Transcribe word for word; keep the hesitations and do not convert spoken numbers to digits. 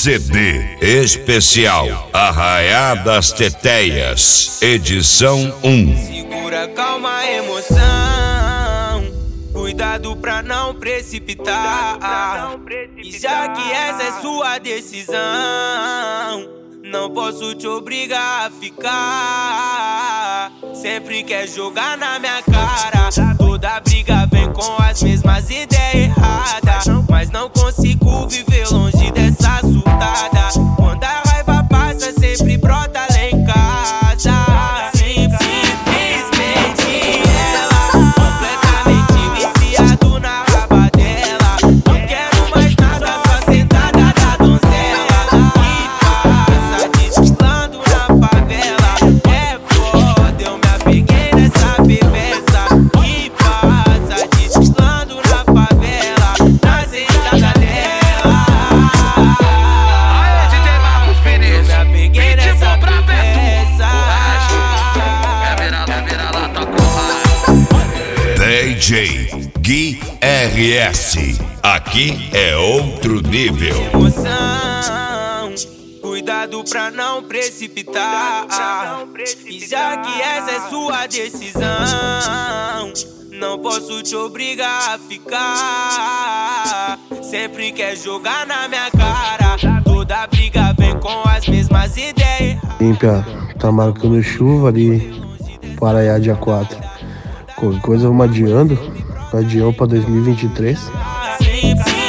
C D especial Arraiá das Teteias, edição um. Segura, calma, emoção. Cuidado pra não precipitar. E já que essa é sua decisão, não posso te obrigar a ficar. Sempre quer jogar na minha cara. Toda briga vem com as mesmas ideias erradas, mas não consigo viver longe dessa surtada. Quando a raiva passa, sempre brota lá em casa. Simplesmente ela, completamente viciado na raba dela. Não quero mais nada, só sentada da donzela. E passa desfilando na favela. É foda, eu me apeguei nessa bebeza. E passa desfilando na favela, na sentada dela. Aê, D J Marcos Vinícius, Eu me apeguei ritmo nessa pra bebeza. Quer virar, quer virar lá, tocou lá. D J Gui R S, aqui é outro nível. Emoção, cuidado pra não precipitar. E já que essa é sua decisão, não posso te obrigar a ficar. Sempre quer jogar na minha cara. Toda briga vem com as mesmas ideias. Límpia, tá marcando chuva ali para Arraiá dia quatro. Qualquer coisa vamos adiando. Adião pra dois mil e vinte e três. Sempre